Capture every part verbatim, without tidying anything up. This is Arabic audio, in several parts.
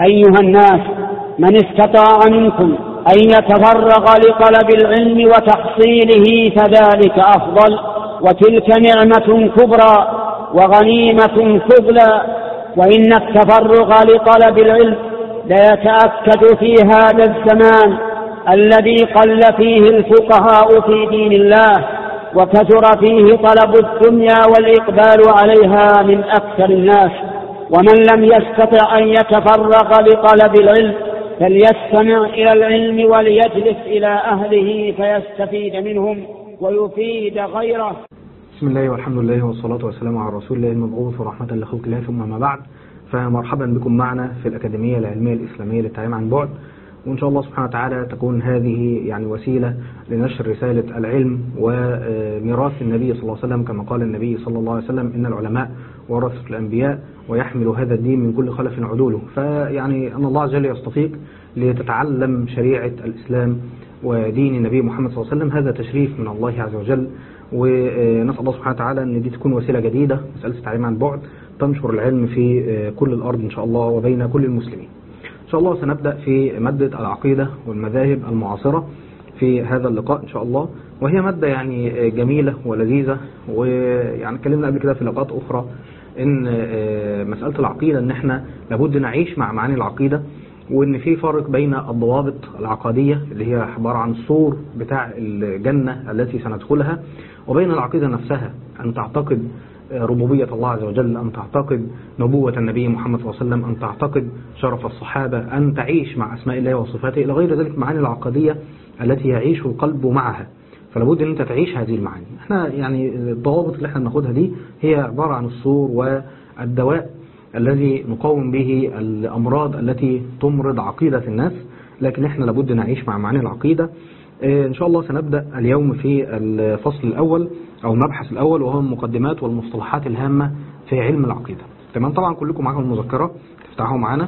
أيها الناس، من استطاع منكم أن يتفرغ لطلب العلم وتحصيله فذلك أفضل، وتلك نعمة كبرى وغنيمة فضلى. وإن التفرغ لطلب العلم ليتأكد في هذا الزمان الذي قل فيه الفقهاء في دين الله، وكثر فيه طلب الدنيا والإقبال عليها من أكثر الناس. ومن لم يستطع أن يتفرغ لطلب العلم فليستمع إلى العلم وليجلس إلى أهله فيستفيد منهم ويفيد غيره. بسم الله والحمد لله والصلاة والسلام على رسول الله المبعوث ورحمة لخلق الله، ثم ما بعد. فمرحبا بكم معنا في الأكاديمية العلمية الإسلامية للتعليم عن بعد، وإن شاء الله سبحانه وتعالى تكون هذه يعني وسيلة لنشر رسالة العلم وميراث النبي صلى الله عليه وسلم، كما قال النبي صلى الله عليه وسلم: إن العلماء ورثة الأنبياء ويحمل هذا الدين من كل خلف عدوله. فيعني أن الله عز وجل يستطيق لتتعلم شريعة الإسلام ودين النبي محمد صلى الله عليه وسلم، هذا تشريف من الله عز وجل. ونسأل الله سبحانه وتعالى أن دي تكون وسيلة جديدة، مسألة التعليم عن بعد، تنشر العلم في كل الأرض إن شاء الله وبين كل المسلمين. إن شاء الله سنبدأ في مادة العقيدة والمذاهب المعاصرة في هذا اللقاء إن شاء الله، وهي مادة يعني جميلة ولذيذة. ويعني اتكلمنا قبل كده في لقاءات أخرى إن مسألة العقيدة إن إحنا لابد نعيش مع معاني العقيدة، وإن في فرق بين الضوابط العقدية اللي هي عبارة عن السور بتاع الجنة التي سندخلها، وبين العقيدة نفسها، أن تعتقد ربوبية الله عز وجل، أن تعتقد نبوة النبي محمد صلى الله عليه وسلم، أن تعتقد شرف الصحابة، أن تعيش مع أسماء الله وصفاته إلى غير ذلك معاني العقدية التي يعيش القلب معها. فلابد أن أنت تعيش هذه المعاني. احنا يعني الضوابط اللي احنا بناخدها دي هي عبارة عن السور والدواء الذي نقاوم به الأمراض التي تمرض عقيدة الناس، لكن احنا لابد نعيش مع معاني العقيدة. إن شاء الله سنبدأ اليوم في الفصل الأول أو المبحث الأول، وهو المقدمات والمصطلحات الهامة في علم العقيدة. تمام؟ طبعا كلكم معاكم المذكرة تفتحوا معانا.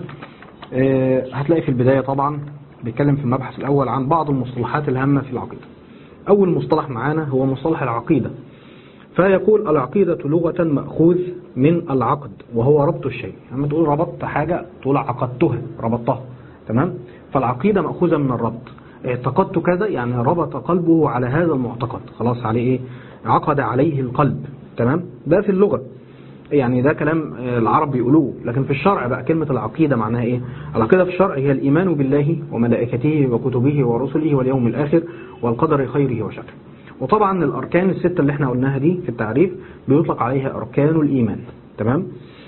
هتلاقي في البداية طبعا بيتكلم في المبحث الأول عن بعض المصطلحات الهامة في العقيدة. أول مصطلح معانا هو مصطلح العقيدة، فيقول: العقيدة لغة مأخوذ من العقد وهو ربط الشيء. لما تقول ربطت حاجة تقول عقدتها، ربطتها. تمام؟ فالعقيدة مأخوذة من الربط. اعتقدت كذا يعني ربط قلبه على هذا المعتقد، خلاص عليه ايه؟ عقد عليه القلب. تمام؟ ده في اللغة، يعني ده كلام العرب بيقولوه. لكن في الشرع بقى كلمة العقيدة معناها ايه؟ العقيدة في الشرع هي الإيمان بالله وملائكته وكتبه ورسله واليوم الآخر والقدر خيره وشره. وطبعا الأركان الستة اللي احنا قلناها دي في التعريف بيطلق عليها أركان الإيمان. تمام؟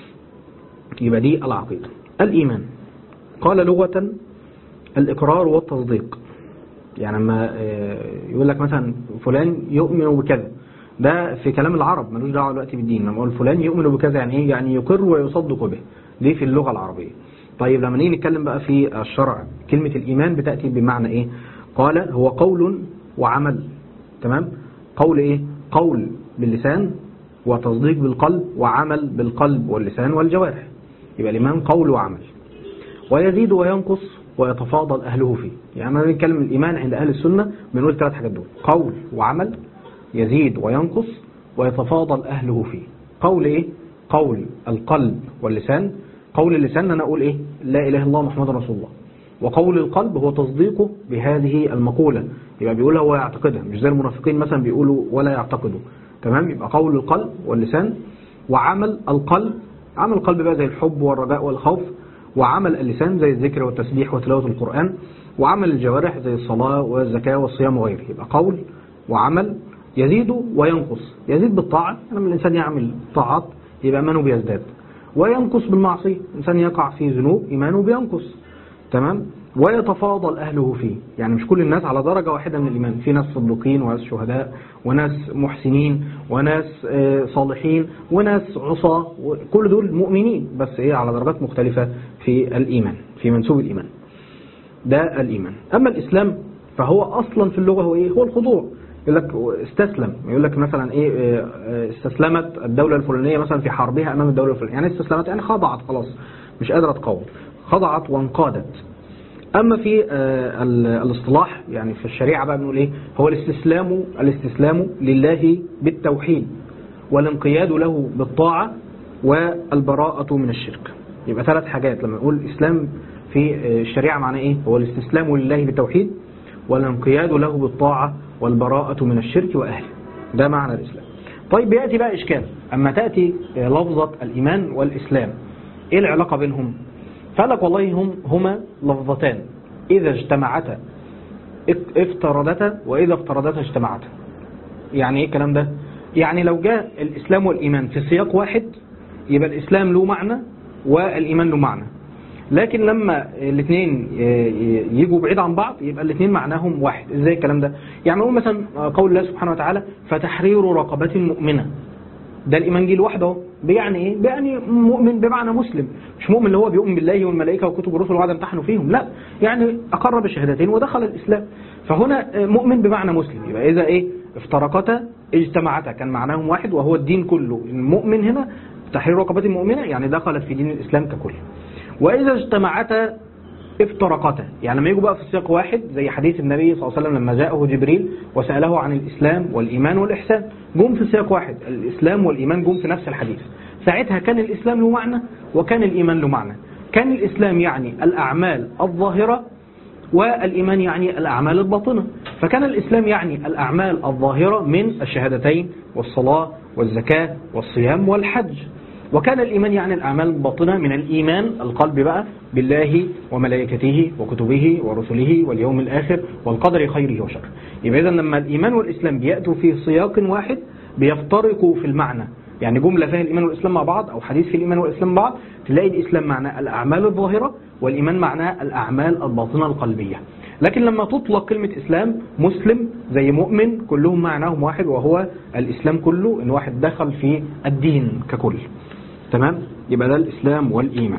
يبقى دي العقيدة. الإيمان قال لغة الإقرار والتصديق. يعني لما يقول لك مثلا فلان يؤمن بكذا، ده في كلام العرب ملوش دعوه دلوقتي بالدين. لما اقول فلان يؤمن بكذا يعني ايه؟ يعني يقر ويصدق به، دي في اللغه العربيه. طيب لما نيجي نتكلم بقى في الشرع، كلمه الايمان بتاتي بمعنى ايه؟ قال هو قول وعمل. تمام؟ قول ايه؟ قول باللسان وتصديق بالقلب وعمل بالقلب واللسان والجوارح. يبقى الايمان قول وعمل، ويزيد وينقص ويتفاضل أهله فيه. يعني ما بنتكلم الإيمان عند أهل السنة بنقول ثلاث حاجات دول: قول وعمل، يزيد وينقص، ويتفاضل أهله فيه. قول إيه؟ قول القلب واللسان. قول اللسان أنا أقول إيه؟ لا إله إلا الله محمد رسول الله. وقول القلب هو تصديقه بهذه المقولة، يبقى بيقولها ويعتقدها، مش زي المنافقين مثلا بيقولوا ولا يعتقدوا. تمام؟ يبقى قول القلب واللسان، وعمل القلب. عمل القلب بقى زي الحب والرجاء والخوف، وعمل اللسان زي الذكر والتسبيح وتلاوة القرآن، وعمل الجوارح زي الصلاة والزكاة والصيام وغيره. يبقى قول وعمل، يزيد وينقص. يزيد بالطاعة، لما الإنسان يعمل طاعات يبقى إيمانه بيزداد، وينقص بالمعصية، الإنسان يقع في ذنوب إيمانه بينقص. تمام؟ ويتفاضل أهله فيه، يعني مش كل الناس على درجة واحدة من الإيمان، في ناس صديقين وناس شهداء وناس محسنين وناس صالحين وناس عصاة، كل دول مؤمنين، بس إيه على درجات مختلفة في الإيمان، في منسوب الإيمان. ده الإيمان. أما الإسلام فهو أصلا في اللغة هو إيه؟ هو الخضوع. يقول لك استسلم، يقول لك مثلا إيه؟ استسلمت الدولة الفلانية مثلا في حربها أمام الدولة الفلانية، يعني استسلمت يعني خضعت، خلاص مش قادرة تقاوم، خضعت وانقادت. أما في الاصطلاح يعني في الشريعة بقى بنقول إيه؟ هو الاستسلام الاستسلام لله بالتوحيد والانقياد له بالطاعة والبراءة من الشرك. يبقى ثلاث حاجات لما نقول الإسلام في الشريعة معناه إيه؟ هو الاستسلام لله بالتوحيد والانقياد له بالطاعة والبراءة من الشرك وأهله. ده معنى الإسلام. طيب بيأتي بقى إشكال، أما تأتي لفظة الإيمان والإسلام إيه العلاقة بينهم؟ فقالك والله هم هما لفظتان إذا اجتمعتا افترضتا وإذا افترضتا اجتمعتا. يعني إيه الكلام ده؟ يعني لو جاء الإسلام والإيمان في سياق واحد يبقى الإسلام له معنى والإيمان له معنى، لكن لما الاثنين يجوا بعيد عن بعض يبقى الاثنين معناهم واحد. ازاي الكلام ده؟ يعني نقول مثلا قول الله سبحانه وتعالى فتحرير رقبة مؤمنة، ده الإيمان جه لوحده. بيعني ايه؟ بيعني مؤمن بمعنى مسلم، مش مؤمن اللي هو بيؤمن بالله والملائكة وكتب الرسل وعد امتحنوا فيهم، لا، يعني أقر بالشهادتين ودخل الإسلام. فهنا مؤمن بمعنى مسلم. يبقى إذا ايه افترقتا اجتمعتا كان معناهم واحد وهو الدين كله. المؤمن هنا تحرير رقبة مؤمنة يعني دخلت في دين الإسلام ككل. وإذا اجتمعتا افترقتا يعني لما يجوا بقى في سياق واحد زي حديث النبي صلى الله عليه وسلم لما جاءه جبريل وسأله عن الإسلام والإيمان والإحسان، جم في سياق واحد، الإسلام والإيمان جم في نفس الحديث. ساعتها كان الإسلام له معنى وكان الإيمان له معنى. كان الإسلام يعني الأعمال الظاهرة والإيمان يعني الأعمال الباطنة. فكان الإسلام يعني الأعمال الظاهرة من الشهادتين والصلاة والزكاة والصيام والحج، وكان الإيمان يعني الأعمال الباطنة من الإيمان القلب بقى بالله وملائكته وكتبه ورسله واليوم الآخر والقدر خيره وشره. يبقى إذن لما الإيمان والإسلام بيأتوا في سياق واحد بيفترقوا في المعنى، يعني جملة فيها الإيمان والإسلام مع بعض أو حديث في الإيمان والإسلام مع بعض تلاقي الإسلام معناه الأعمال الظاهرة والإيمان معناه الأعمال الباطنة القلبية. لكن لما تطلق كلمة إسلام مسلم زي مؤمن كلهم معناهم واحد وهو الإسلام كله، إن واحد دخل في الدين ككل. تمام؟ يبقى ده الإسلام والإيمان.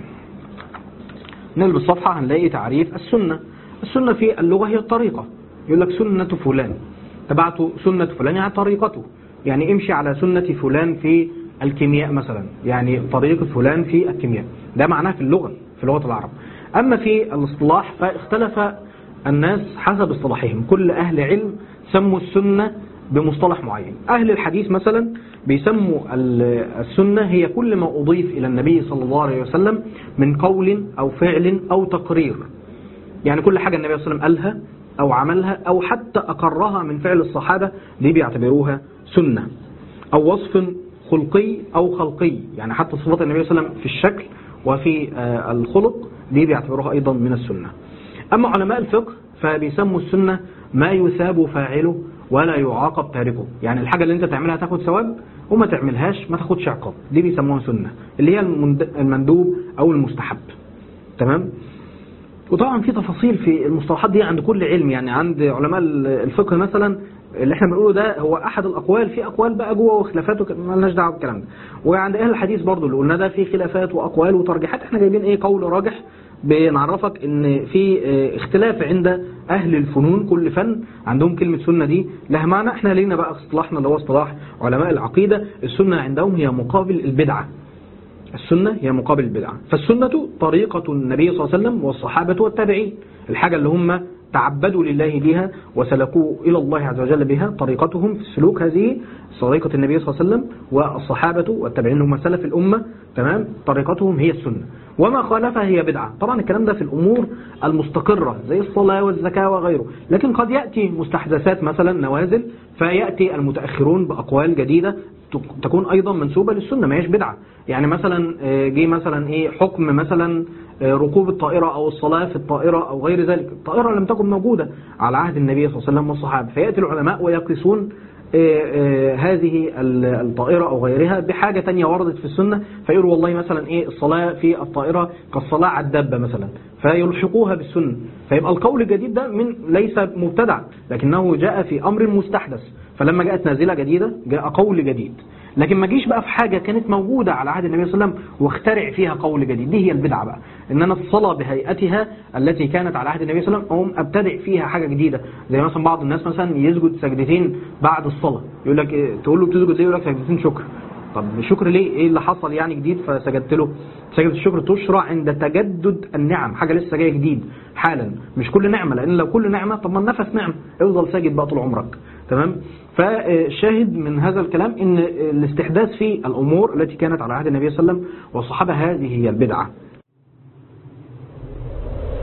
نقلب الصفحة هنلاقي تعريف السنة. السنة في اللغة هي الطريقة. يقول لك سنة فلان، تبعت سنة فلان يعني طريقته، يعني امشي على سنة فلان في الكيمياء مثلا، يعني طريقة فلان في الكيمياء. ده معناه في اللغة في لغة العرب. أما في الاصطلاح فاختلف الناس حسب اصطلاحهم. كل أهل علم سموا السنة بمصطلح معين. أهل الحديث مثلا بيسموا السنة هي كل ما أضيف إلى النبي صلى الله عليه وسلم من قول أو فعل أو تقرير، يعني كل حاجة النبي صلى الله عليه وسلم قالها أو عملها أو حتى أقرها من فعل الصحابة دي بيعتبروها سنة. أو وصف خلقي أو خلقي، يعني حتى صفات النبي صلى الله عليه وسلم في الشكل وفي الخلق دي بيعتبروها أيضا من السنة. أما علماء الفقه فبيسموا السنة ما يثاب فاعله ولا يعاقب تاركه، يعني الحاجة اللي انت تعملها تاخد ثواب وما تعملهاش ما تاخدش عقاب، دي بيسموها سنة، اللي هي المندوب أو المستحب. تمام؟ وطبعا في تفاصيل في المصطلحات دي عند كل علم، يعني عند علماء الفقه مثلا اللي احنا بنقوله ده هو أحد الأقوال، في أقوال بقى جوه وخلافات مالناش دعوه بالكلام ده. وعند أهل الحديث برضو اللي قلنا ده في خلافات وأقوال وترجيحات، احنا جايبين ايه قول راجح بنعرفك ان في اختلاف عند اهل الفنون، كل فن عندهم كلمة سنة دي لها معنى. احنا لينا بقى اصطلاحنا اللي هو اصطلاح علماء العقيدة، السنة عندهم هي مقابل البدعة. السنة هي مقابل البدعة. فالسنة طريقة النبي صلى الله عليه وسلم والصحابة والتابعين، الحاجة اللي هم تعبدوا لله بها وسلكوا إلى الله عز وجل بها، طريقتهم في السلوك هذه طريقة النبي صلى الله عليه وسلم والصحابة والتابعين هم سلف الأمة. تمام؟ طريقتهم هي السنة، وما خالفها هي بدعة. طبعا الكلام ده في الأمور المستقرة زي الصلاة والزكاة وغيره، لكن قد يأتي مستحدثات مثلا نوازل فيأتي المتأخرون بأقوال جديدة تكون أيضا منسوبة للسنة، ما هيش بدعة. يعني مثلا جي مثلا إيه حكم مثلا ركوب الطائرة أو الصلاة في الطائرة أو غير ذلك، الطائرة لم تكن موجودة على عهد النبي صلى الله عليه وسلم والصحابة، فيأتي العلماء ويقيسون هذه الطائرة أو غيرها بحاجة تانية وردت في السنة، فيقولوا والله مثلا إيه الصلاة في الطائرة كالصلاة على الدابة مثلا، فيلحقوها بالسنة. فيبقى القول الجديد ده من ليس مبتدع لكنه جاء في أمر مستحدث، فلما جاءت نازلة جديدة جاء قول جديد. لكن ما جيش بقى في حاجة كانت موجودة على عهد النبي صلى الله عليه وسلم واخترع فيها قول جديد، دي هي البدعة بقى، إن أنا الصلاة بهيئتها التي كانت على عهد النبي صلى الله عليه وسلم أقوم أبتدع فيها حاجة جديدة. زي مثلا بعض الناس مثلا يسجد سجدتين بعد الصلاة، يقول لك إيه؟ تقول له بتسجد ليه؟ يقول لك سجدتين شكر. طب شكر ليه؟ ايه اللي حصل يعني جديد فسجدت له؟ سجدة الشكر تشرع عند تجدد النعم، حاجة لسه جايه جديد حالا، مش كل نعمة، لأن لو كل نعمة طب ما النفس نعمة افضل ساجد بقى طول عمرك. تمام؟ فشاهد من هذا الكلام ان الاستحداث في الأمور التي كانت على عهد النبي صلى الله عليه وسلم والصحابة هذه هي البدعة.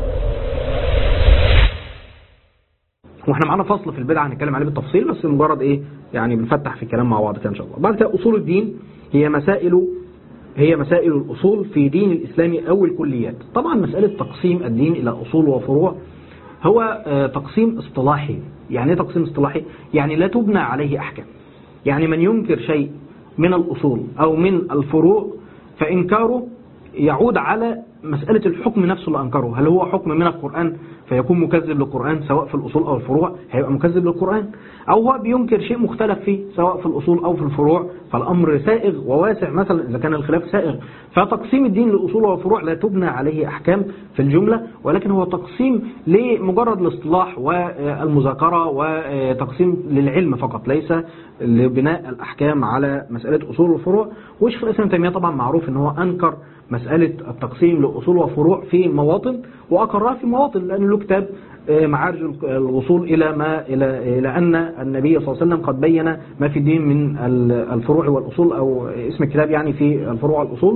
واحنا معانا فصل في البدع هنتكلم عليه بالتفصيل، بس مجرد ايه يعني بنفتح في الكلام مع بعض كده ان شاء الله. بعد كده اصول الدين هي مسائل هي مسائل الاصول في دين الاسلام او الكليات. طبعا مساله تقسيم الدين الى اصول وفروع هو تقسيم اصطلاحي. يعني ايه تقسيم اصطلاحي؟ يعني لا تبنى عليه احكام. يعني من ينكر شيء من الاصول او من الفروع فانكاره يعود على مسألة الحكم نفسه اللي أنكره. هل هو حكم من القرآن فيكون مكذب للقرآن سواء في الأصول أو الفروع هيبقى مكذب للقرآن، أو هو بينكر شيء مختلف فيه سواء في الأصول أو في الفروع فالأمر سائغ وواسع مثلا إذا كان الخلاف سائغ. فتقسيم الدين للأصول والفروع لا تبنى عليه أحكام في الجملة، ولكن هو تقسيم لمجرد الاصطلاح والمذاكرة وتقسيم للعلم فقط، ليس لبناء الأحكام على مسألة أصول والفروع. وشيخ الإسلام تيمية طبعا معروف أنه هو أنكر مسألة التقسيم لأصول وفروع في مواطن وأقرها في مواطن، لأن له كتاب معارج الوصول إلى ما إلى إلى أن النبي صلى الله عليه وسلم قد بين ما في الدين من الفروع والأصول، أو اسم الكتاب يعني في الفروع والأصول.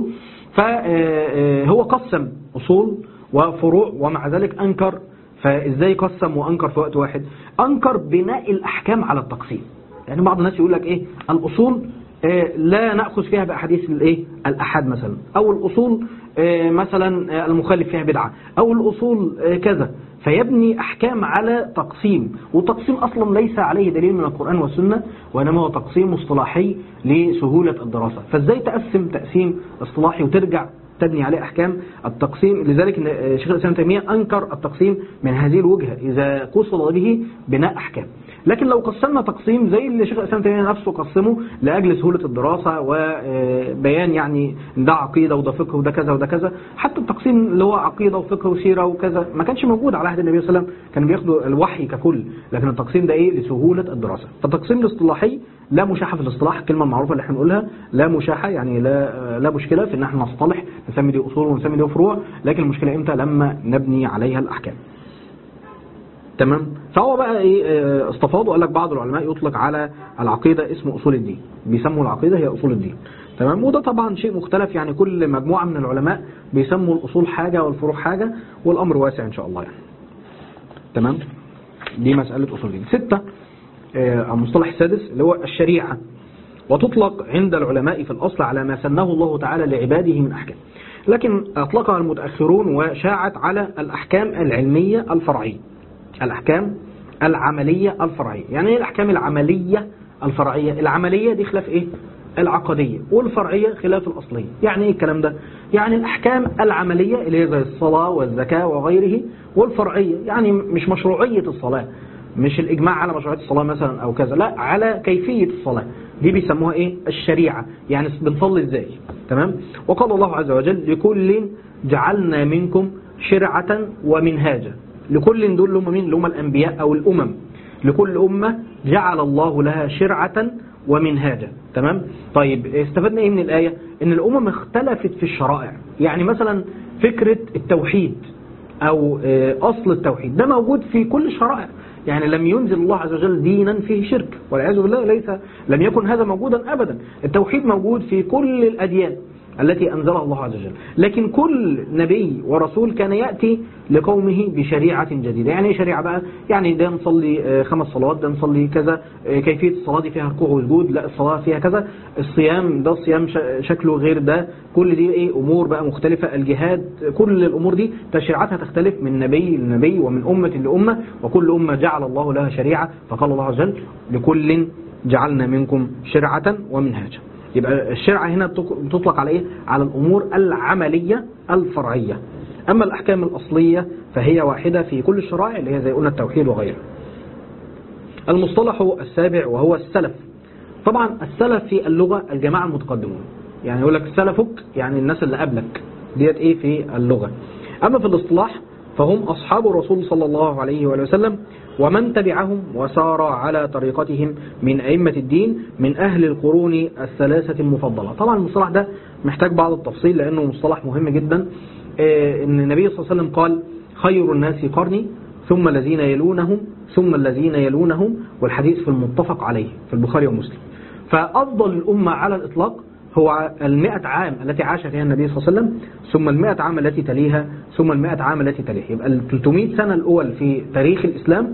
فهو قسم أصول وفروع ومع ذلك أنكر. فإزاي قسم وأنكر في وقت واحد؟ أنكر بناء الأحكام على التقسيم. يعني بعض الناس يقول لك إيه الأصول لا نأخذ فيها بأحاديث الايه الأحاد مثلا، أو الأصول مثلا المخالف فيها بدعة، أو الأصول كذا، فيبني أحكام على تقسيم. والتقسيم أصلا ليس عليه دليل من القرآن والسنة، وإنما هو تقسيم مصطلحي لسهولة الدراسة. فإزاي تقسم تقسيم اصطلاحي وترجع تبني عليه أحكام التقسيم؟ لذلك شيخ الإسلام تيمية أنكر التقسيم من هذه الوجهة إذا قصد به بناء أحكام. لكن لو قسمنا تقسيم زي اللي شيخ الإسلام تيمية نفسه قسمه لأجل سهولة الدراسة وبيان يعني ده عقيدة وده فقه وده كذا وده كذا، حتى التقسيم اللي هو عقيدة وفقه وسيرة وكذا ما كانش موجود على عهد النبي صلى الله عليه وسلم، كانوا بياخدوا الوحي ككل، لكن التقسيم ده ايه لسهولة الدراسة. فالتقسيم الاصطلاحي لا مشاحة في الاصطلاح، الكلمة المعروفة اللي احنا بنقولها لا مشاحة، يعني لا لا مشكلة في ان احنا نصطلح نسمي دي اصول ونسمي دي فروع، لكن المشكلة امتى؟ لما نبني عليها الاحكام. تمام. فهو بقى ايه استفاض وقال لك بعض العلماء يطلق على العقيدة اسم اصول الدين، بيسموا العقيدة هي اصول الدين. تمام. وده طبعا شيء مختلف، يعني كل مجموعة من العلماء بيسموا الاصول حاجة والفروع حاجة، والامر واسع ان شاء الله يعني. تمام. دي مسألة اصول الدين. ستة المصطلح السادس اللي هو الشريعة، وتطلق عند العلماء في الأصل على ما سنه الله تعالى لعباده من أحكام، لكن أطلقها المتأخرون وشاعت على الأحكام العلمية الفرعية، الأحكام العملية الفرعية. يعني ايه الأحكام العملية الفرعية؟ العملية دي خلاف إيه؟ العقدية، والفرعية خلاف الأصلية. يعني إيه الكلام ده؟ يعني الأحكام العملية اللي هي زي الصلاة والزكاة وغيره، والفرعية يعني مش مشروعية الصلاة، مش الإجماع على مشروعية الصلاة مثلا أو كذا، لا على كيفية الصلاة، دي بيسموها إيه؟ الشريعة، يعني بنصلي إزاي. تمام. وقال الله عز وجل لكل جعلنا منكم شرعة ومنهاجا. لكل دول هم مين؟ اللي هم الأنبياء أو الأمم. لكل أمة جعل الله لها شرعة ومنهاجا. تمام. طيب استفدنا إيه من الآية؟ إن الأمم اختلفت في الشرائع. يعني مثلا فكرة التوحيد أو أصل التوحيد ده موجود في كل الشرائع، يعني لم ينزل الله عز وجل دينا فيه شرك والعياذ بالله، ليس لم يكن هذا موجودا أبدا. التوحيد موجود في كل الأديان التي أنزلها الله عز وجل، لكن كل نبي ورسول كان يأتي لقومه بشريعة جديدة. يعني ايه شريعة بقى؟ يعني ده نصلي خمس صلوات، ده نصلي كذا، كيفية الصلاة دي فيها ركوع وسجود، لا الصلاة فيها كذا، الصيام ده الصيام شكله غير ده، كل دي ايه أمور بقى مختلفة، الجهاد، كل الأمور دي تشريعاتها تختلف من نبي لنبي ومن أمة لأمة، وكل أمة جعل الله لها شريعة. فقال الله عز وجل لكل جعلنا منكم شرعة ومنهاجا. يبقى الشرعة هنا بتطلق على ايه؟ على الأمور العملية الفرعية. أما الأحكام الأصلية فهي واحدة في كل الشرائع اللي هي زي قلنا التوحيد وغيره. المصطلح السابع وهو السلف. طبعا السلف في اللغة الجماعة المتقدمون، يعني يقول لك سلفك يعني الناس اللي قبلك، ديت ايه في اللغة. أما في الاصطلاح فهم أصحاب الرسول صلى الله عليه وسلم ومن تبعهم وسار على طريقتهم من أئمة الدين من أهل القرون الثلاثة المفضلة. طبعا المصطلح ده محتاج بعض التفصيل لأنه مصطلح مهم جدا. إن النبي صلى الله عليه وسلم قال خير الناس قرني ثم الذين يلونهم ثم الذين يلونهم، والحديث في المتفق عليه في البخاري ومسلم. فأفضل الأمة على الإطلاق هو المئة عام التي عاش فيها النبي صلى الله عليه وسلم، ثم المئة عام التي تليها، ثم المئة عام التي تليها. يبقى الثلاثمائة سنة الأول في تاريخ الإسلام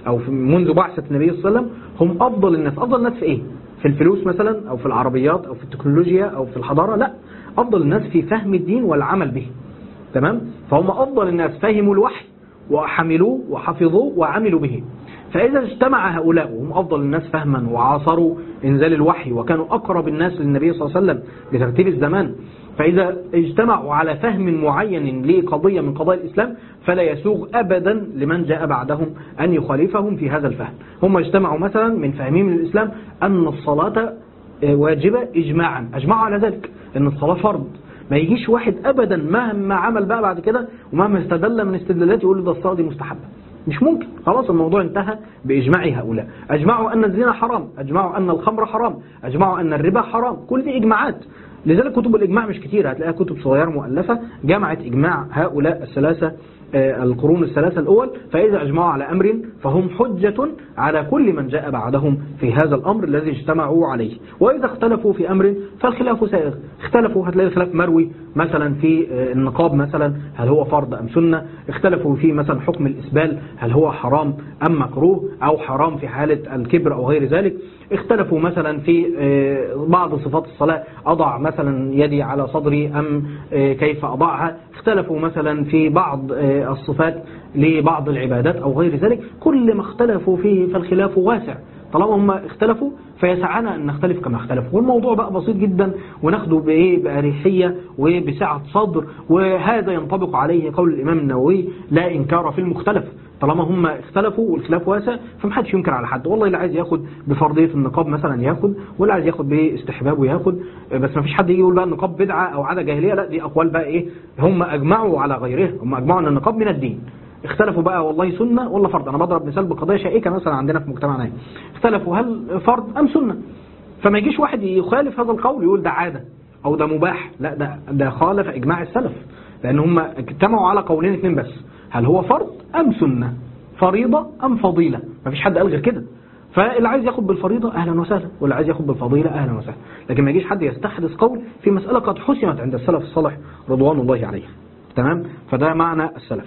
أو منذ بعثة النبي صلى الله عليه وسلم هم أفضل الناس. أفضل الناس في إيه؟ في الفلوس مثلا، أو في العربيات، أو في التكنولوجيا، أو في الحضارة؟ لا، أفضل الناس في فهم الدين والعمل به. تمام؟ فهم أفضل الناس فهموا الوحي وحملوه وحفظوه وعملوا به. فإذا اجتمع هؤلاء وهم أفضل الناس فهما وعاصروا إنزال الوحي وكانوا أقرب الناس للنبي صلى الله عليه وسلم بترتيب الزمان، فإذا اجتمعوا على فهم معين لقضية من قضايا الإسلام فلا يسوغ أبدا لمن جاء بعدهم أن يخالفهم في هذا الفهم. هم اجتمعوا مثلا من فهمهم للإسلام أن الصلاة واجبة إجماعا، أجمعوا على ذلك أن الصلاة فرض. ما يجيش واحد أبدا مهما عمل بقى بعد كده ومهما استدل من استدلالات يقول ده الصلاة دي مستحبة، مش ممكن. خلاص الموضوع انتهى بإجماع هؤلاء. أجمعوا أن الزنا حرام، أجمعوا أن الخمر حرام، أجمعوا أن الربا حرام. كل دي إجماعات. لذلك كتب الإجماع مش كتير، هتلاقيها كتب صغيرة مؤلفة جمعت إجماع هؤلاء الثلاثة القرون الثلاثة الأول. فإذا أجمعوا على أمر فهم حجة على كل من جاء بعدهم في هذا الأمر الذي اجتمعوا عليه. وإذا اختلفوا في أمر فالخلاف سائغ. اختلفوا، هتلاقي الخلاف مروي مثلا في النقاب مثلا، هل هو فرض أم سنة؟ اختلفوا في مثلا حكم الإسبال، هل هو حرام أم مكروه أو حرام في حالة الكبر أو غير ذلك. اختلفوا مثلا في بعض صفات الصلاة، أضع مثلا يدي على صدري أم كيف أضعها. اختلفوا مثلا في بعض الصفات لبعض العبادات أو غير ذلك. كل ما اختلفوا فيه فالخلاف واسع. طالما هم اختلفوا فيسعنا أن نختلف كما اختلفوا. والموضوع بقى بسيط جدا وناخده بإيه؟ بأريحية وبسعة صدر. وهذا ينطبق عليه قول الإمام النووي لا إنكار في المختلف. طالما هم اختلفوا والخلاف واسع فمحدش ينكر على حد. والله اللي عايز ياخد بفرضية النقاب مثلا ياخد، واللي عايز ياخد باستحبابه ياخد، بس ما فيش حد يقول بقى النقاب بدعة أو عادة جاهلية. لا، دي أقوال بقى إيه؟ هم أجمعوا على غيره، هم أجمعوا أن النقاب من الدين. اختلفوا بقى والله سنة ولا فرض. أنا بضرب مثال بقضية شائكة مثلا عندنا في مجتمعنا. اختلفوا هل فرض أم سنة. فما يجيش واحد يخالف هذا القول يقول ده عادة أو ده مباح. لا، ده ده خالف إجماع السلف، لأن هم اجتمعوا على قولين اثنين بس، هل هو فرض أم سنة، فريضة أم فضيلة. ما فيش حد قال غير كده. فاللي عايز ياخد بالفريضة أهلا وسهلا، واللي عايز ياخد بالفضيلة أهلا وسهلا. لكن ما يجيش حد يستحدث قول في مسألة قد حسمت عند السلف الصالح رضوان الله عليه. تمام؟ فده معنى السلف.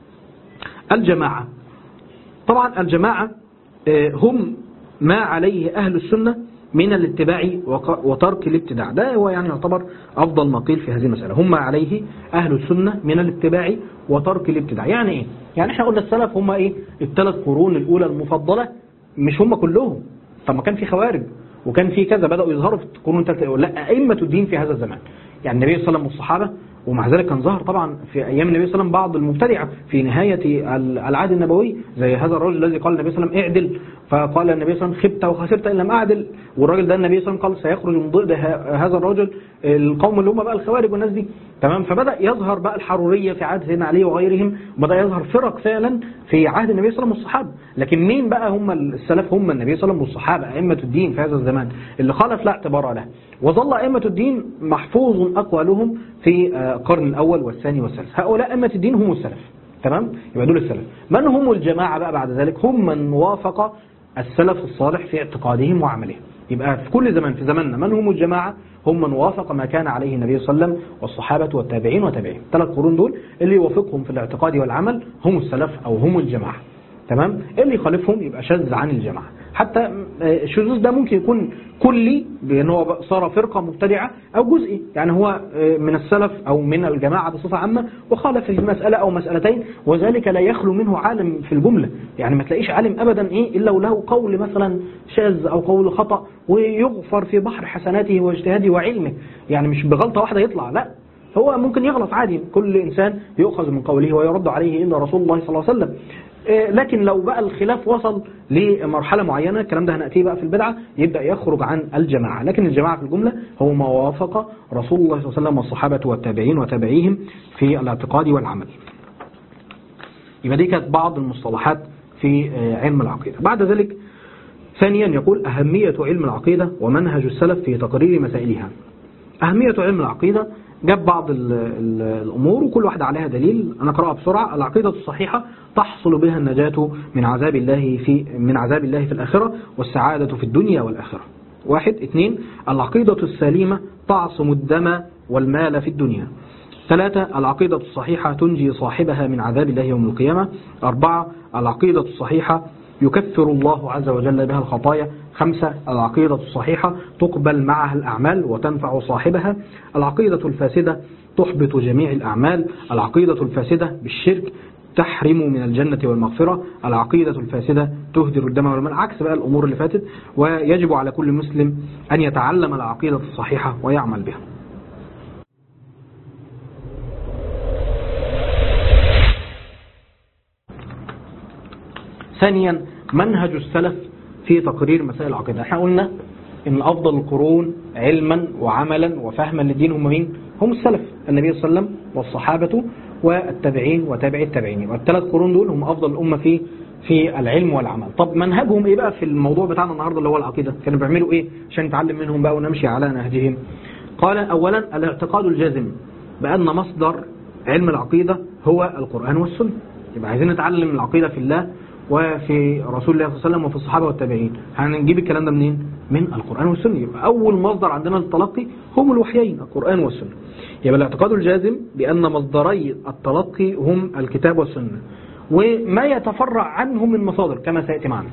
الجماعة، طبعا الجماعة هم ما عليه أهل السنة من الاتباع وترك الابتداع. ده هو يعني يعتبر أفضل ما قيل في هذه المسألة. هم ما عليه أهل السنة من الاتباع وترك الابتداع. يعني إيه؟ يعني إحنا قلنا السلف هم إيه؟ الثلاث قرون الأولى المفضلة. مش هم كلهم. طب ما كان في خوارج وكان في كذا بدأوا يظهروا في القرون الثلاثة. لا، أئمة الدين في هذا الزمان. يعني النبي صلى الله عليه وسلم والصحابة، ومع ذلك كان ظهر طبعا في أيام النبي صلى الله عليه وسلم بعض المبتدعة في نهاية العهد النبوي، زي هذا الرجل الذي قال النبي صلى الله عليه وسلم اعدل، فقال النبي صلى الله عليه وسلم خبت وخسرت إن لم أعدل. والراجل ده النبي صلى الله عليه وسلم قال سيخرج من ضد هذا الرجل القوم اللي هم بقى الخوارج والناس دي. تمام؟ فبدأ يظهر بقى الحرورية في عهد سيدنا علي وغيرهم، وبدأ يظهر فرق فعلا في عهد النبي صلى الله عليه وسلم والصحابة. لكن مين بقى هم السلف؟ هم النبي صلى الله عليه وسلم والصحابة، أئمة الدين في هذا الزمان. اللي خالف لا اعتبار له. وظل أئمة الدين محفوظ أقوالهم في القرن الأول والثاني والثالث. هؤلاء أئمة الدين هم السلف. تمام؟ يبقى دول السلف. من هم الجماعة بقى بعد ذلك؟ هم من وافق السلف الصالح في اعتقادهم وعملهم. يبقى في كل زمان، في زماننا من هم الجماعة؟ هم من وافق ما كان عليه النبي صلى الله عليه وسلم والصحابة والتابعين وتابعين. ثلاث قرون دول اللي يوافقهم في الاعتقاد والعمل هم السلف أو هم الجماعة. تمام؟ اللي يخالفهم يبقى شاذ عن الجماعة. حتى الشذوذ ده ممكن يكون كلي بأنه هو صار فرقة مبتدعة، أو جزئي يعني هو من السلف أو من الجماعة بصفة عامة وخالف في مسألة أو مسألتين، وذلك لا يخلو منه عالم في الجملة. يعني ما تلاقيش عالم أبدا إيه إلا وله قول مثلا شاذ أو قول خطأ ويغفر في بحر حسناته واجتهاده وعلمه. يعني مش بغلطة واحدة يطلع، لا، هو ممكن يغلط عادي. كل إنسان يؤخذ من قوله ويرد عليه إلا رسول الله صلى الله عليه وسلم. لكن لو بقى الخلاف وصل لمرحلة معينة، الكلام ده هنأتيه بقى في البدعة، يبدأ يخرج عن الجماعة. لكن الجماعة في الجملة هو ما وافق رسول الله صلى الله عليه وسلم والصحابة والتابعين وتابعيهم في الاعتقاد والعمل. يبقى دي كانت بعض المصطلحات في علم العقيدة. بعد ذلك ثانيا يقول أهمية علم العقيدة ومنهج السلف في تقرير مسائلها. أهمية علم العقيدة جاب بعض ال ال الأمور وكل واحدة عليها دليل. أنا أقرأها بسرعة. العقيدة الصحيحة تحصل بها النجاة من عذاب الله في من عذاب الله في الآخرة والسعادة في الدنيا والآخرة. واحد. اثنين. العقيدة السليمة تعصم الدم والمال في الدنيا. ثلاثة. العقيدة الصحيحة تنجي صاحبها من عذاب الله يوم القيامة. أربعة. العقيدة الصحيحة يكفر الله عز وجل بها الخطايا. خمسة، العقيدة الصحيحة تقبل معها الأعمال وتنفع صاحبها. العقيدة الفاسدة تحبط جميع الأعمال. العقيدة الفاسدة بالشرك تحرم من الجنة والمغفرة. العقيدة الفاسدة تهدر الدم والمال، عكس بقى الأمور اللي فاتت. ويجب على كل مسلم أن يتعلم العقيدة الصحيحة ويعمل بها. ثانيا، منهج السلف في تقرير مسائل العقيدة. احنا قلنا ان افضل القرون علما وعملا وفهما للدين هم مين؟ هم السلف، النبي صلى الله عليه وسلم والصحابة والتابعين وتابع التابعين. والثلاث قرون دول هم افضل الامه في في العلم والعمل. طب منهجهم ايه بقى في الموضوع بتاعنا النهارده اللي هو العقيده؟ كانوا بيعملوا ايه عشان نتعلم منهم بقى ونمشي على نهجهم؟ قال اولا الاعتقاد الجازم بان مصدر علم العقيده هو القران والسنه. يبقى عايزين نتعلم العقيده في الله وفي رسول الله صلى الله عليه وسلم وفي الصحابه والتابعين. هنجيب الكلام ده منين؟ من القران والسنه. يبقى اول مصدر عندنا للتلقي هم الوحيين، القران والسنه. يبقى الاعتقاد الجازم بأن مصدري التلقي هم الكتاب والسنة وما يتفرع عنهم من مصادر كما سيأتي معنا.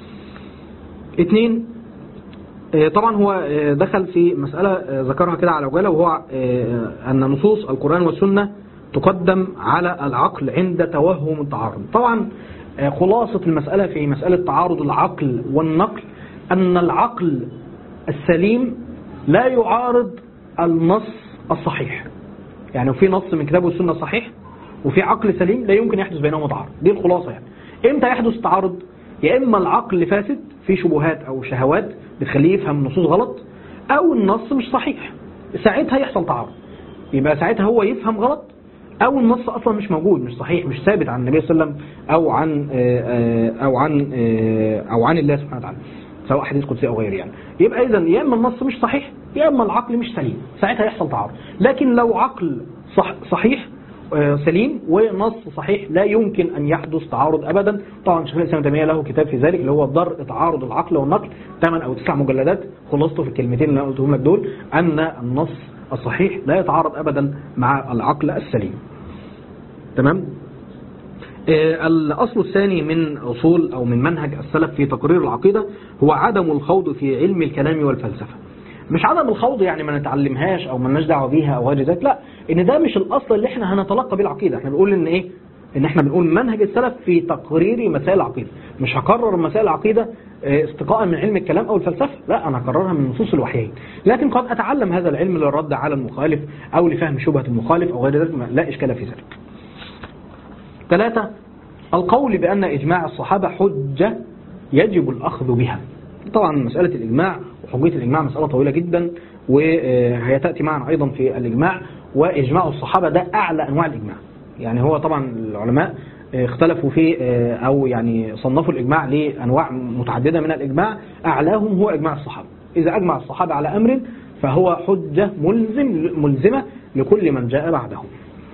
اثنين، طبعا هو دخل في مسألة ذكرها كده على عجالة، وهو أن نصوص القرآن والسنة تقدم على العقل عند توهم التعارض. طبعا خلاصة المسألة في مسألة تعارض العقل والنقل أن العقل السليم لا يعارض النص الصحيح. يعني في نص من كتاب والسنة صحيح وفي عقل سليم لا يمكن يحدث بينهما تعارض. دي الخلاصة. يعني امتى يحدث تعارض؟ يا اما العقل فاسد في شبهات او شهوات بتخليه يفهم نصوص غلط، او النص مش صحيح، ساعتها يحصل تعارض. يبقى ساعتها هو يفهم غلط او النص اصلا مش موجود، مش صحيح، مش ثابت عن النبي صلى الله عليه وسلم او عن او عن او عن الله سبحانه وتعالى، سواء حديث قدسي او غيره. يعني يبقى اذا يا اما النص مش صحيح يا اما العقل مش سليم، ساعتها يحصل تعارض. لكن لو عقل صح صحيح سليم ونص صحيح لا يمكن ان يحدث تعارض ابدا. طبعا شيخ الاسلام ابن تيميه له كتاب في ذلك اللي هو درء تعارض العقل والنقل، ثمان او تسع مجلدات. خلاصته في الكلمتين اللي انا قلتهم لك دول ان النص الصحيح لا يتعارض ابدا مع العقل السليم. تمام. الأصل الثاني من أصول أو من منهج السلف في تقرير العقيدة هو عدم الخوض في علم الكلام والفلسفة. مش عدم الخوض يعني ما نتعلمهاش أو ما لناش دعوة بيها أو غير ذلك، لا، إن ده مش الأصل اللي احنا هنتلقى بيه العقيدة. احنا بنقول إن إيه؟ إن احنا بنقول منهج السلف في تقرير مسائل العقيدة. مش هقرر مسائل العقيدة استقاء من علم الكلام أو الفلسفة، لا، أنا هقررها من نصوص الوحيين. لكن قد أتعلم هذا العلم للرد على المخالف أو لفهم شبهة المخالف أو غير ذلك، لا إشكال في ذلك. ثلاثة، القول بأن إجماع الصحابة حجة يجب الأخذ بها. طبعا مسألة الإجماع وحجية الإجماع مسألة طويلة جدا، وهي تأتي معنا أيضا في الإجماع. وإجماع الصحابة ده أعلى أنواع الإجماع. يعني هو طبعا العلماء اختلفوا في أو يعني صنفوا الإجماع لأنواع متعددة من الإجماع، أعلاهم هو إجماع الصحابة. إذا أجمع الصحابة على أمر فهو حجة ملزم ملزمة لكل من جاء بعدهم.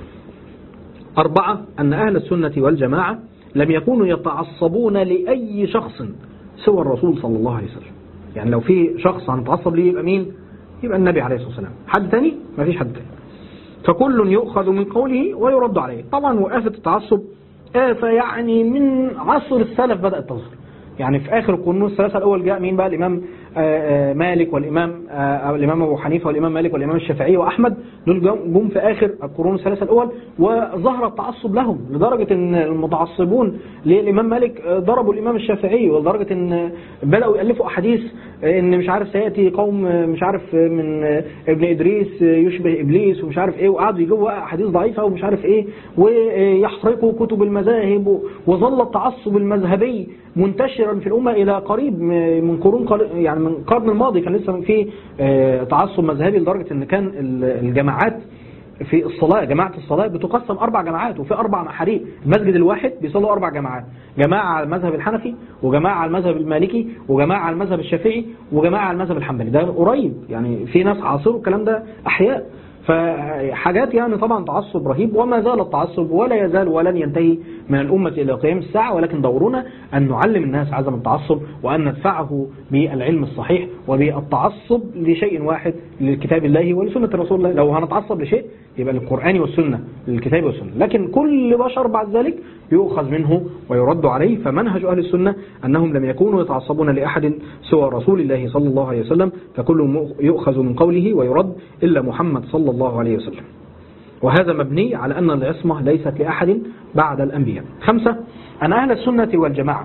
أربعة، أن أهل السنة والجماعة لم يكونوا يتعصبون لأي شخص سوى الرسول صلى الله عليه وسلم. يعني لو في شخص هنتعصب ليه يبقى مين؟ يبقى النبي عليه الصلاة والسلام. حد تاني؟ ما فيش حد تاني. فكل يؤخذ من قوله ويرد عليه. طبعا وآفة التعصب آفة يعني من عصر السلف بدأت تظهر. يعني في آخر القرون الثلاثة الأول جاء مين بقى؟ الإمام مالك والإمام الإمام أبو حنيفة والإمام مالك والإمام الشافعي وأحمد. دول جم في آخر القرون الثلاثة الأول، وظهر التعصب لهم لدرجة أن المتعصبون للإمام مالك ضربوا الإمام الشافعي، ولدرجة أن بدأوا يألفوا أحاديث أن مش عارف سيأتي قوم مش عارف من ابن إدريس يشبه إبليس ومش عارف إيه، وقعدوا يجيبوا أحاديث ضعيفة ومش عارف إيه، ويحرقوا كتب المذاهب. وظل التعصب المذهبي منتشرا في الأمة إلى قريب من قرون يعني من القرن الماضي. كان لسه في تعصب مذهبي لدرجة ان كان الجماعات في الصلاة، جماعة الصلاة بتقسم أربع جماعات وفي أربع محاريب. المسجد الواحد بيصلوا أربع جماعات، جماعة على المذهب الحنفي وجماعة على المذهب المالكي وجماعة على المذهب الشافعي وجماعة على المذهب الحنبلي. ده قريب يعني، في ناس عاصروا الكلام ده أحياء. فحاجات يعني طبعا تعصب رهيب، وما زال التعصب ولا يزال ولن ينتهي من الأمة إلى قيام الساعة، ولكن دورنا أن نعلم الناس عدم التعصب، وأن ندفعه بالعلم الصحيح وبالتعصب لشيء واحد لكتاب الله ولسنة رسول الله. لو هنتعصب لشيء يبقى للقرآن والسنة، للكتاب والسنة، لكن كل بشر بعد ذلك يؤخذ منه ويرد عليه. فمنهج أهل السنة أنهم لم يكونوا يتعصبون لأحد سوى رسول الله صلى الله عليه وسلم، فكل يؤخذ من قوله ويرد إلا محمد صلى الله عليه وسلم. وهذا مبني على أن العصمة ليست لأحد بعد الأنبياء. خمسة، أن أهل السنة والجماعة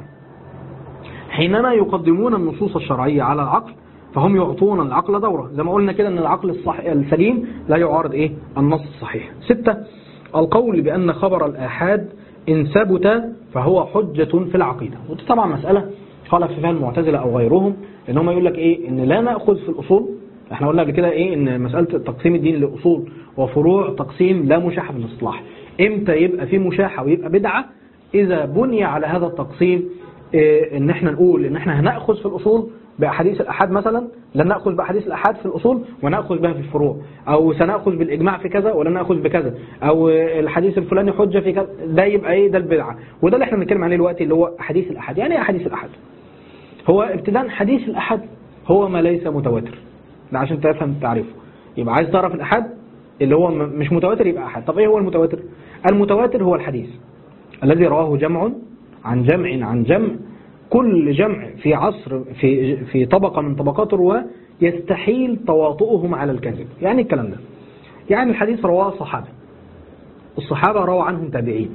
حينما يقدمون النصوص الشرعية على العقل فهم يعطون العقل دوره، زي ما قلنا كده أن العقل الصحيح السليم لا يعارض إيه؟ النص الصحيح. ستة، القول بأن خبر الآحاد إن ثبت فهو حجة في العقيدة. ودي طبعا مسألة خالف فيها المعتزلة أو غيرهم، إن هم يقول لك إيه؟ إن لا نأخذ في الأصول. احنا قلنا قبل كده إيه؟ إن مسألة تقسيم الدين لأصول وفروع تقسيم لا مشاحة في الاصطلاح. إمتى يبقى في مشاحة ويبقى بدعة؟ إذا بني على هذا التقسيم إيه؟ إن احنا نقول إن احنا هنأخذ في الأصول بأحاديث الأحاد مثلا، لن نأخذ بأحاديث الأحاد في الأصول ونأخذ بها في الفروع، أو سنأخذ بالإجماع في كذا ولن نأخذ بكذا، أو الحديث الفلاني حجة في كذا. ده يبقى إيه؟ ده البدعة. وده اللي احنا بنتكلم عليه دلوقتي، اللي هو حديث الأحاد. يعني إيه حديث الأحاد؟ هو ابتداء حديث الأحاد هو ما ليس متواتر. ده عشان تفهم تعريفه. يبقى عايز تعرف الأحاد اللي هو مش متواتر يبقى أحاد. طب إيه هو المتواتر؟ المتواتر هو الحديث الذي رواه جمع عن جمع عن جمع، كل جمع في عصر في في طبقة من طبقات الرواة يستحيل تواطؤهم على الكذب. يعني الكلام ده، يعني الحديث رواه صحابة، الصحابة روى عنهم تابعين،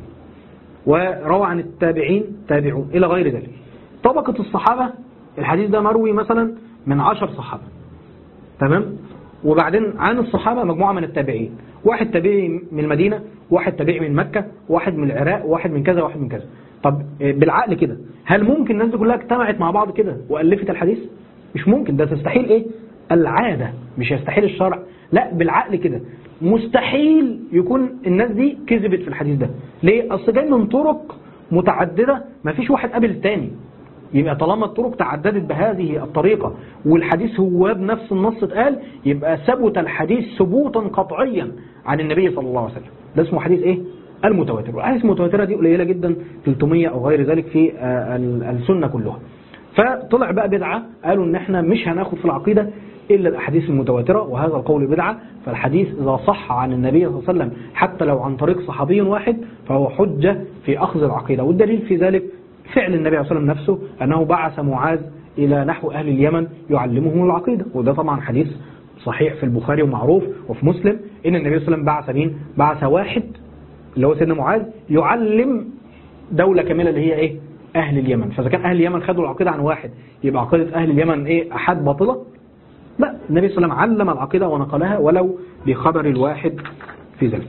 وروى عن التابعين تابعون إلى غير ذلك. طبقة الصحابة الحديث ده مروي مثلا من عشر صحابة، تمام؟ وبعدين عن الصحابة مجموعة من التابعين، واحد تابعي من المدينة، واحد تابعي من مكة، واحد من العراق، واحد من كذا، واحد من كذا. طب بالعقل كده هل ممكن الناس دي كلها اجتمعت مع بعض كده وألفت الحديث؟ مش ممكن. ده تستحيل ايه؟ العادة، مش يستحيل الشرع. لا، بالعقل كده مستحيل يكون الناس دي كذبت في الحديث ده. ليه؟ أصل جاي من طرق متعددة، ما فيش واحد قابل الثاني. يبقى طالما الطرق تعددت بهذه الطريقة والحديث هو بنفس النص اتقال، يبقى ثبت الحديث ثبوتا قطعيا عن النبي صلى الله عليه وسلم. ده اسمه حديث ايه؟ المتواتر. والأحاديث المتواترة دي قليلة جدا، ثلاثمية أو غير ذلك في السنة كلها. فطلع بقى بدعة، قالوا ان احنا مش هناخد في العقيدة إلا الأحاديث المتواترة، وهذا القول بدعة. فالحديث إذا صح عن النبي صلى الله عليه وسلم حتى لو عن طريق صحابي واحد فهو حجة في أخذ العقيدة. والدليل في ذلك فعل النبي صلى الله عليه وسلم نفسه، أنه بعث معاذ إلى نحو أهل اليمن يعلمهم العقيدة. وده طبعا حديث صحيح في البخاري ومعروف وفي مسلم، إن النبي صلى الله عليه وسلم بعث مين؟ بعث واحد اللي هو سيدنا معاذ يعلم دولة كاملة اللي هي إيه؟ أهل اليمن. فإذا كان أهل اليمن خدوا العقيدة عن واحد، يبقى عقيدة أهل اليمن إيه؟ أحد باطلة؟ لا، النبي صلى الله عليه وسلم علم العقيدة ونقلها ولو بخبر الواحد في ذلك.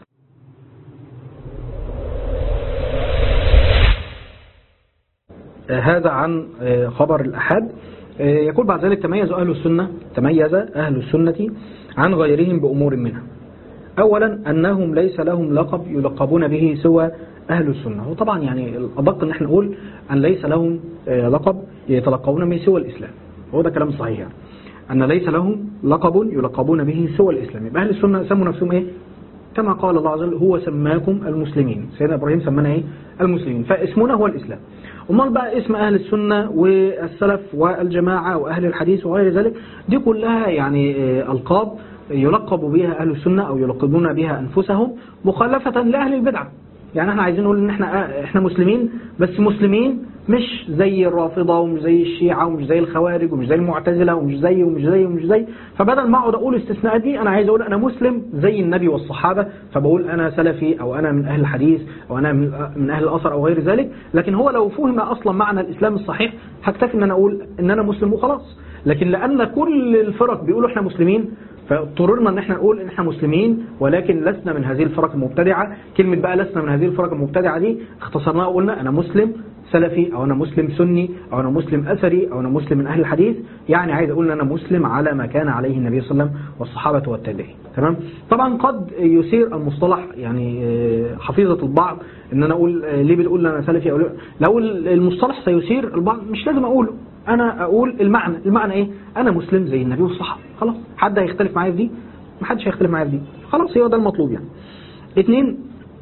هذا عن خبر الأحد. يقول بعد ذلك: تميز أهل السنة تميز أهل السنة عن غيرهم بأمور منها. أولا أنهم ليس لهم لقب يلقبون به سوى أهل السنة. وطبعا يعني الأدق أن احنا نقول أن ليس لهم لقب يتلقبون به سوى الإسلام، هو ده كلام صحيح يعني. أن ليس لهم لقب يلقبون به سوى الإسلام. يبقى أهل السنة سموا نفسهم إيه؟ كما قال الله عز وجل: هو سماكم المسلمين. سيدنا إبراهيم سمانا إيه؟ المسلمين. فاسمنا هو الإسلام. أمال بقى اسم أهل السنة والسلف والجماعة وأهل الحديث وغير ذلك، دي كلها يعني ألقاب يلقب بها أهل السنة أو يلقبون بها أنفسهم مخالفة لأهل البدعة. يعني احنا عايزين نقول ان احنا احنا مسلمين، بس مسلمين مش زي الرافضة ومش زي الشيعة ومش زي الخوارج ومش زي المعتزلة ومش زي ومش زي ومش زي. فبدل ما اقعد اقول استثناءات دي، انا عايز اقول انا مسلم زي النبي والصحابة، فبقول انا سلفي او انا من اهل الحديث او انا من اهل الاثر او غير ذلك. لكن هو لو فهم اصلا معنى الاسلام الصحيح هكتفي ان انا اقول ان انا مسلم وخلاص. لكن لان كل الفرق بيقولوا احنا مسلمين، فاضطررنا ان احنا نقول ان احنا مسلمين ولكن لسنا من هذه الفرق المبتدعة. كلمة بقى لسنا من هذه الفرق المبتدعة دي اختصرناها وقلنا انا مسلم سلفي او انا مسلم سني او انا مسلم اثري او انا مسلم من اهل الحديث. يعني عايز اقول ان انا مسلم على ما كان عليه النبي صلى الله عليه وسلم والصحابة والتابعين. تمام. طبعا قد يثير المصطلح يعني حفيظة البعض ان انا اقول ليه بتقول انا سلفي او لو المصطلح سيثير البعض مش لازم اقوله. انا اقول المعنى. المعنى ايه؟ انا مسلم زي النبي والصحابة. خلاص. حد هيختلف معايا في دي؟ محدش هيختلف معايا في دي. خلاص، هو ده المطلوب يعني. اثنين،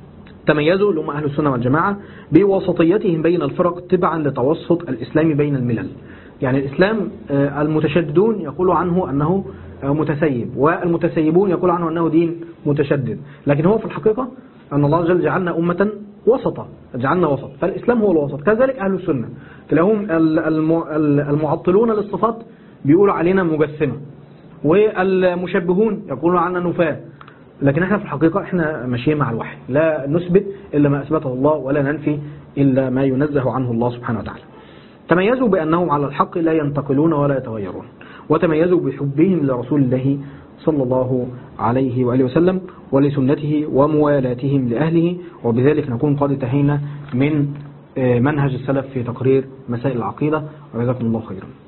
تميزوا اللي هم أهل السنة والجماعة بوسطيتهم بين الفرق تبعا لتوسط الإسلام بين الملل. يعني الإسلام المتشددون يقولوا عنه أنه متسيب، والمتسيبون يقولوا عنه أنه دين متشدد، لكن هو في الحقيقة أن الله جل جعلنا أمة وسطة، جعلنا وسط، فالإسلام هو الوسط. كذلك أهل السنة تلاقيهم المعطلون للصفات بيقولوا علينا مجسمة، والمشبهون يقولوا عننا نفاة، لكن احنا في الحقيقة احنا ماشيين مع الوحي، لا نثبت إلا ما أثبته الله ولا ننفي إلا ما ينزه عنه الله سبحانه وتعالى. تميزوا بأنهم على الحق لا ينتقلون ولا يتغيرون، وتميزوا بحبهم لرسول الله صلى الله عليه وآله وسلم ولسنته وموالاتهم لأهله، وبذلك نكون قد انتهينا من منهج السلف في تقرير مسائل العقيدة، وجزاكم الله خيرا.